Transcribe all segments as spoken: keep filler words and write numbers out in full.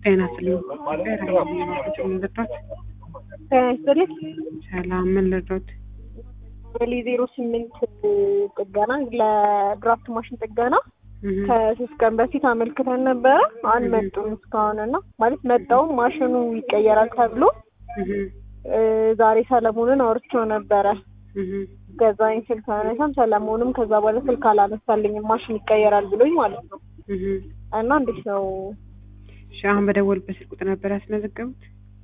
ጤና ይስጥልኝ። ምን ልርዳዎት? ስለዚህ ሰላም፣ ምን ልርዳዎት? ወሊ ዜሮ ስምንት ጥገና ለድራፍት ማሽን ጥገና ከሶስት ቀን በፊት አመልክተን ነበረ። አልመጡም እስካሁንና ማለት መጣው ማሽኑ ይቀየራል ተብሎ ዛሬ ሰለሞንን አውርቼው ነበረ። ገዛኝ ስልክ አነሳም ሰለሞንም ከዛ በኋላ ስልክ አላነሳልኝም ማሽን ይቀየራል ብሎኝ ማለት ነው። እና እንዴት ነው? እሺ አሁን በደወልበት ስልክ ቁጥር ነበር ያስመዘገቡት?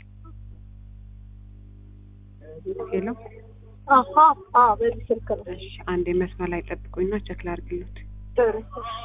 ሄሎ አሃ አዎ በዚህ ስልክ ነው። እሺ አንዴ መስመር ላይ ጠብቁኝና ቼክ ላድርግልዎት። ጥሩ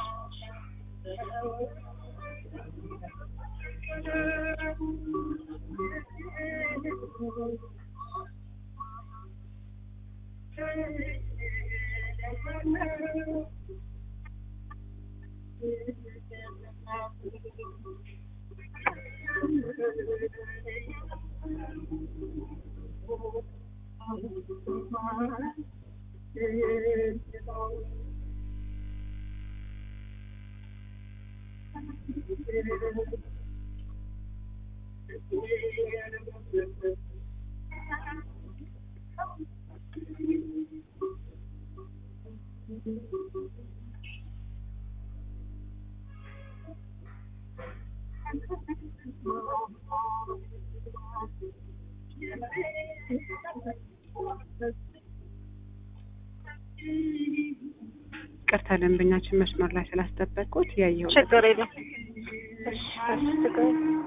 ቅርታ ደንበኛችን መስመር ላይ ስላስጠበቁት ያየው ችግር የለም። እሺ ችግር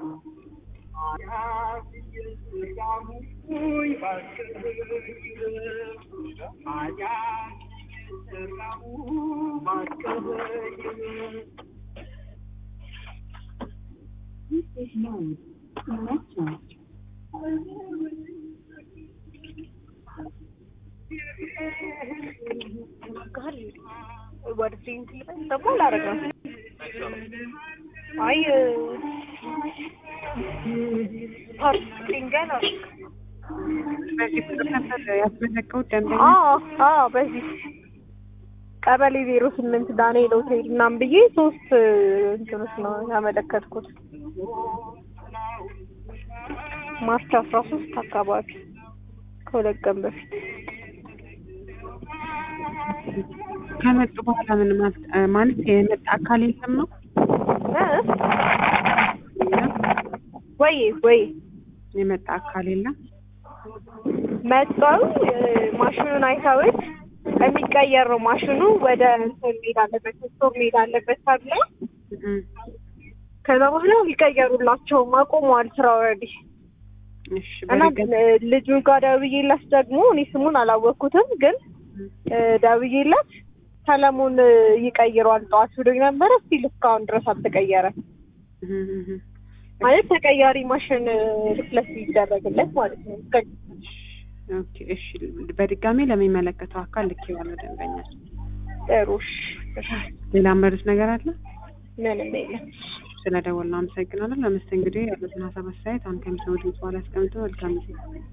ወደ ፍሬንት ደግሞ ላረጋው አይ ፓርቲንግ ነው። በዚህ ቁጥር ነበር ያስመዘገቡት ደንበኛ? አዎ አዎ በዚህ ቀበሌ ዜሮ ስምንት ዳንኤል ሆቴል ምናምን ብዬ ሶስት እንትኖች ነው ያመለከትኩት። ማርች አስራ ሶስት አካባቢ ከሁለት ቀን በፊት ከመጡ በኋላ ምን ማለት ማለት የመጣ አካል የለም ነው ወይ ወይ የመጣ አካል የለም? መጣው ማሽኑን አይተውት የሚቀየር ነው ማሽኑ ወደ እንትን ሜዳ አለበት ስቶር ሜዳ አለበት ታዲያ ከዛ በኋላ ይቀየሩላቸው ማቆሟል ስራ ኦልሬዲ። እሺ እና ልጁ ጋር ደውዬለት ደግሞ እኔ ስሙን አላወቅኩትም ግን ደውዬለት ሰለሞን ይቀይረዋል ጠዋት ብሎኝ ነበር። እስቲ እስካሁን ድረስ አልተቀየረም። ማለት ተቀያሪ ማሽን ሪፕሌስ ይደረግለት ማለት ነው። ኦኬ እሺ በድጋሚ ለሚመለከተው አካል ልኬዋለሁ ደንበኛ። ጥሩ ሌላ መርስ ነገር አለ? ምንም የለም። ስለደወልን አመሰግናለሁ። ለመስተንግዶ ያሉትን ሀሳብ አስተያየት አንተ ከምሰው ድምጽ በኋላ አስቀምጡ። መልካም ጊዜ